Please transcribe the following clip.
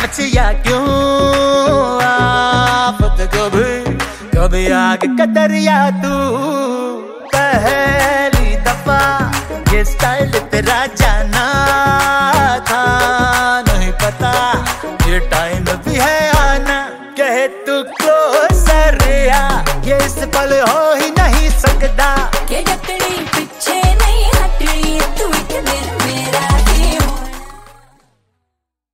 मचिया क्यों आफत कभी आग का दरिया तू। पहली दफा ये स्टाइल तेरा जाना था, नहीं पता ये टाइम भी है आना। कहे तू क्लोजर या ये इस पल हो ही नहीं सकता।